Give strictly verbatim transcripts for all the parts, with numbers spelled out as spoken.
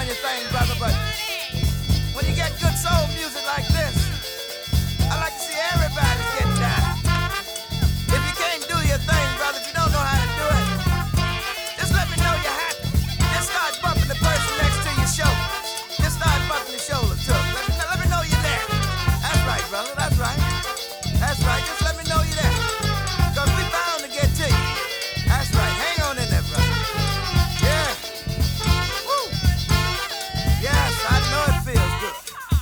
your thing, brother, but when you get good soul music like this, I like to see everybody get down. If you can't do your thing, brother, if you don't know how to do it, just let me know you're happy. Just start bumping the person next to your shoulder. Just start bumping the shoulder too. Let me, let me know you're there. That's right, brother, that's right. That's right, just let me know you're there. Cause we bound to get to you. That's right, hang on in there, brother. Yeah. Woo. Yes, I know it feels good.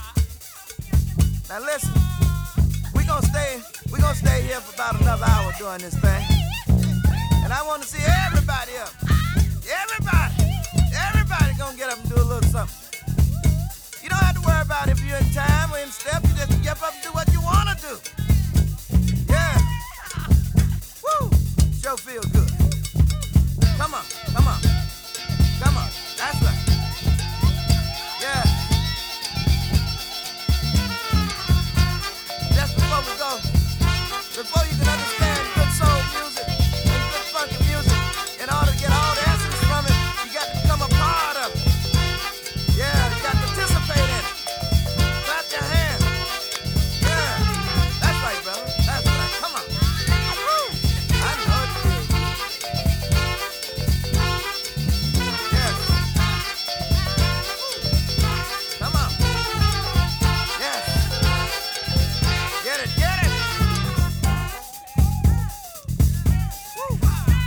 Now listen, we gonna stay, we gonna stay here for about another hour doing this thing. And I wanna see everybody up. Everybody, everybody gonna get up and do a little something. You don't have to worry about if you're in time or in step, you just get up and do what you wanna do. Yeah. Woo! Sure feel good. Come on, come on. Come on. That's right. Yeah. Just before we go, before you can understand good soul music and good funky music, in order to get all the essence from it, you got to become a part of it. Yeah, you got to participate in it. Clap your hands. Yeah. That's right, brother. That's right. Come on. Woo! I know it feels good. Yes. Come on. Yes. Get it, get it. Woo.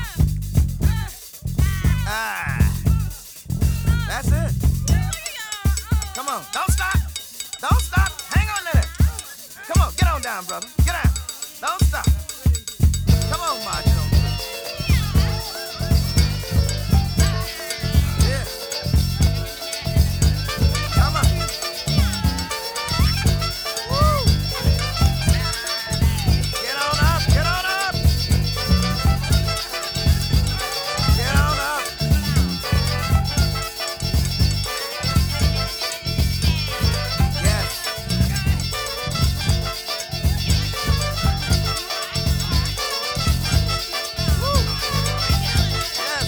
Ah. That's it. Come on. Don't stop. Don't stop. Hang on to that. Come on. Get on down, brother. Get down. Don't stop. Come on, Martin. Yeah. Come on. Woo. Get on up. Get on up. Get on up. Yes. Woo. Yes.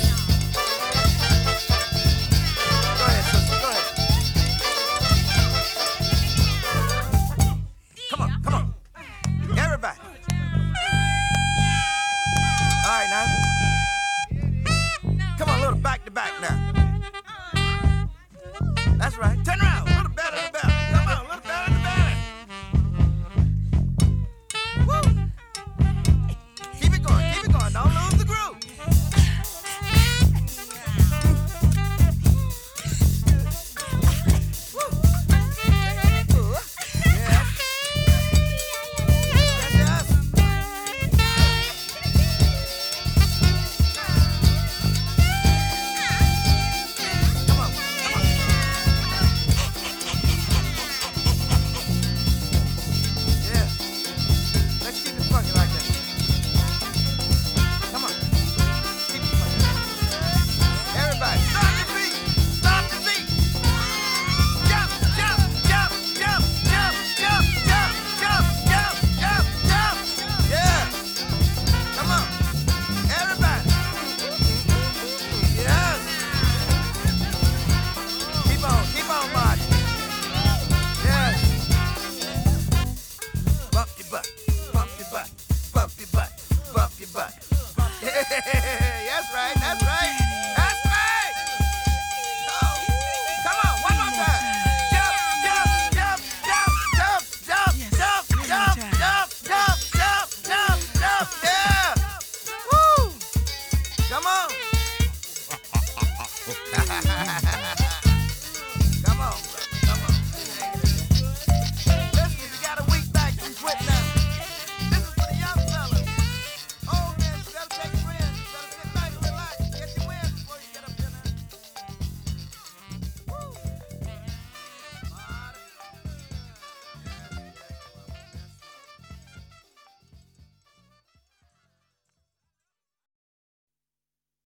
Go ahead, sister. Go ahead. Come on, come on. Everybody. All right, now. Come on, a little back to back now. That's right. Turn around. A little better, a little better. Come on, a little better, a little better. Woo. Keep it going, keep it going. Don't lose the groove. Woo. Ooh. Yeah. Yes, yes. Come on, come on. Yeah. Let's keep it funky like that. Come on. Keep it funky. Everybody, start your feet. Start your feet. Jump, jump, jump, jump, jump, jump, jump, jump, jump, jump, jump. Yeah. Come on. Everybody. Yes. Keep on, keep on, Marty. Yes. Bump your butt, bump your butt, bump your butt, bump your butt. Yeah, that's right, that's